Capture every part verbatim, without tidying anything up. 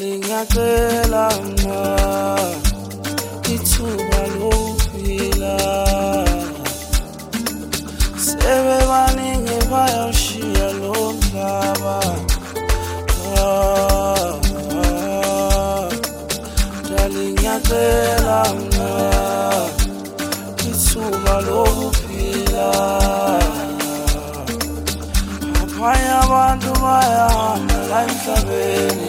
ngiyacela ma ithuba lokuphila sebebaningi bayawushiya lo mhlaba darling ngiyacela ma ithuba lokuphila abanye abantu bayahamba la emhlabeni.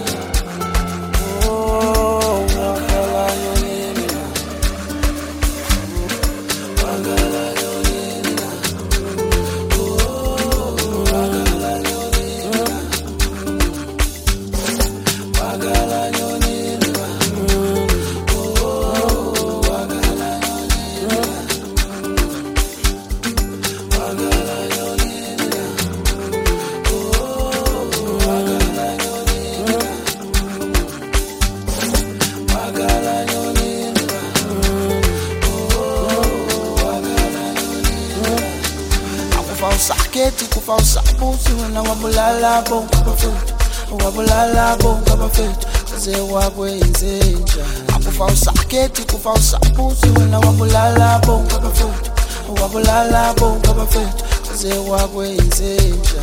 Saketi kufa usabusi wena wabulala bonke abafethu wabulala bonke abafethu ze wakwenzenja akufa usaketi kufa usabusi wena wabulala bonke abafethu wabulala bonke abafethu ze wakwenzenja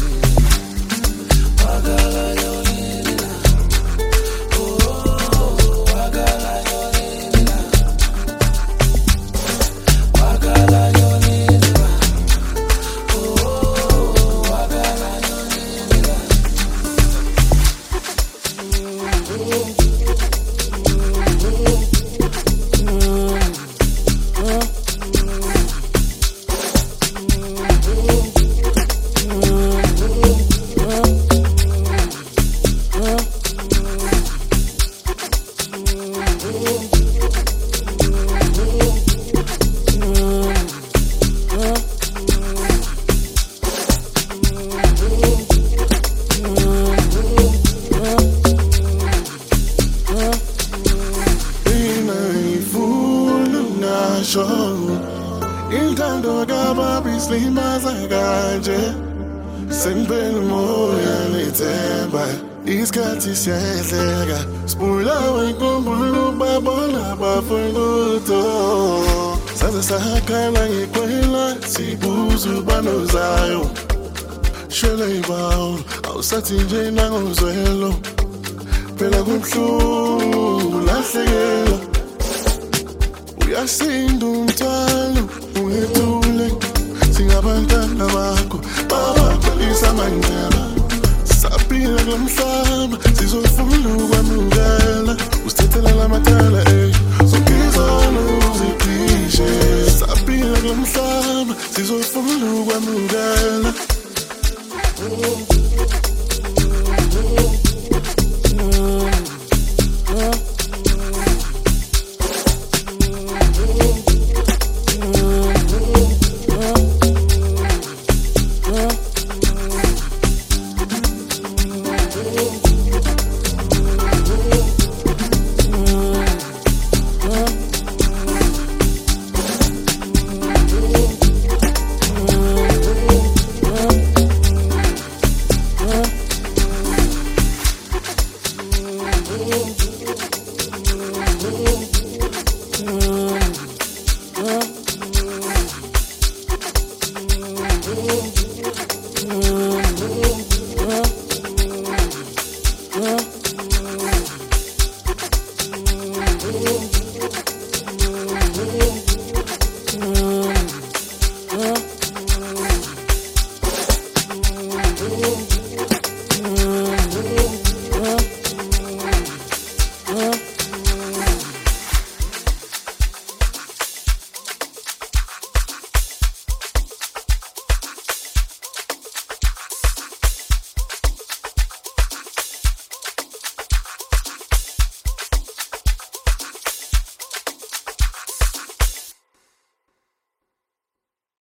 bagala yonina oh bagala yonina bagala Intando kababi slimaza kanje sengibheka umoya nethemba isikhathi siyahleka sibulawa inkumbulo babona bafungutho saze sahakhala ngikwela sibuza ubanozayo shele ibawo awusathi nje nangozwelo phela kubuhlungu lahlekela uyasinda umthwalo ungethule singabantwana bakho babaxolisa amanyala saphila kulomhlaba sizofuna ukwamukela usithethela lamathala eh sokizana uziphishe saphila kulomhlaba sizofuna ukwamukela Uh